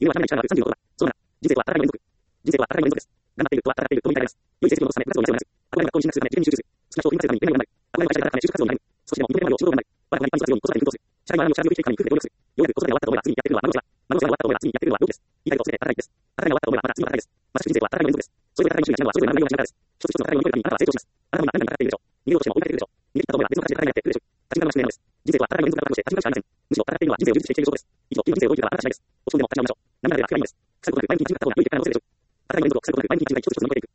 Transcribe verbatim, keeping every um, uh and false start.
夢は叶えない力があるさんじゅうのことだ。そうなら、人生とは戦いの連続。人生とは戦いの連続です。頑張っているとは戦っているとも言い換えられます。良い成績を残すため、部活動に休まず、憧れの学校に進学するため、受験に集中する。好きな人を引退するために夢を頑張る。憧れの会社で働くため、就職活動に悩む。少しでも認めてもらうよう仕事を頑張る。我が子が一般に育つように子育てに奮闘する。社会のあらゆる社会教育機関に来るで努力する。ようやく子育てが終わったと思えば次にやってくるのは孫の世話。孫の世話が終わったと思えば次にやってくるのは病気です。言い換えると全て戦いです。戦いが終わったと思えばまた次は戦いです。まさしく人生とは戦いの連続です。それぞれ戦いの種類や手段はそれぞれ学ぶような内容が違うからです。一つ一つの戦いを乗り越えるためにあなたは成長します。あなたは今何に戦っているでしょう。逃げようとしても追いかけているでしょう。逃げ切ったと思えば別の形で戦いになってくるでしょう。立ち向かうしかないのです。人生とは戦いの連続だからとして立ち向かうしかありません。むしろ戦っているのは人生を充実している証拠です。以上、生きることがあなた次第です。落ち込んでも立ち直りましょう。涙では諦めましょう。腐ることなく前に立ち向かった方が良い結果が残せるでしょう。戦いの連続を腐ることなく前に立ち向かい一つ一つ乗り越えていく。